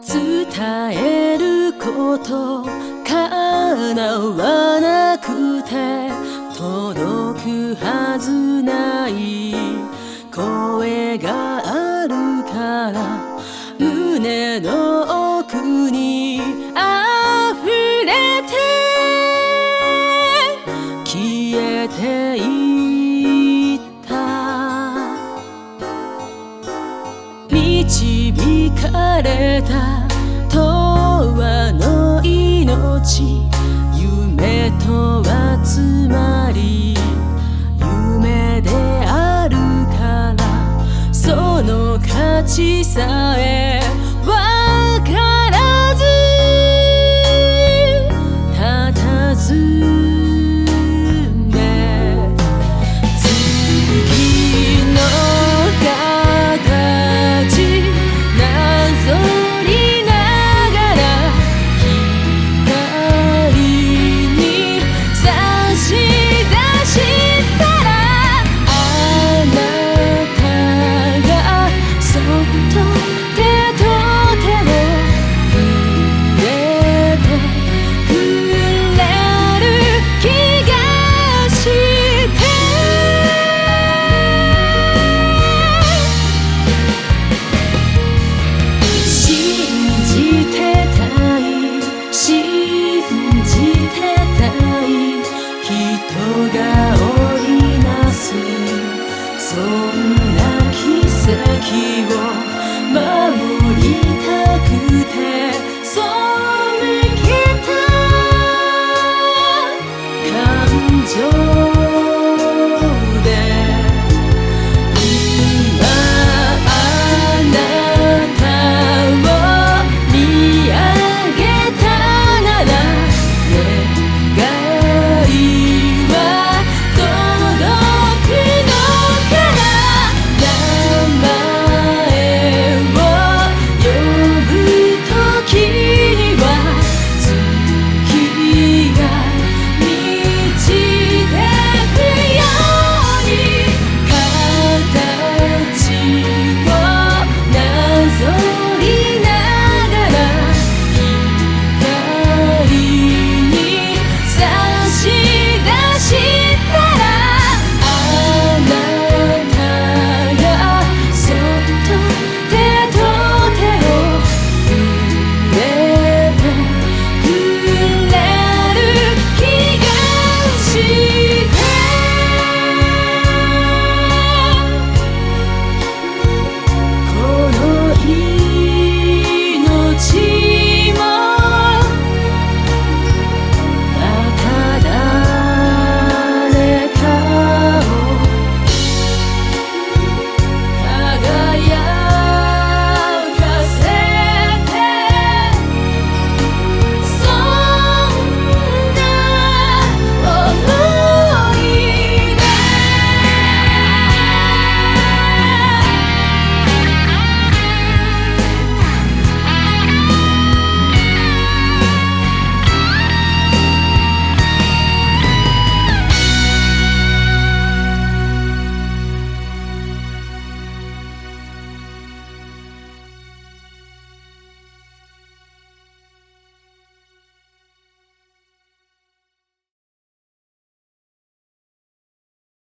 伝えること叶わなくて届くはずない声があるから胸の奥に溢れて消えていった導かれた永遠の命夢とはつまり夢であるからその価値さえわからず佇んで次の形なぞりながら光に差し出したらあなたがそっと手と手を触れてくれる気がして信じてたい信じてたい人が織りなすそんな奇跡を守りたくて背けた感情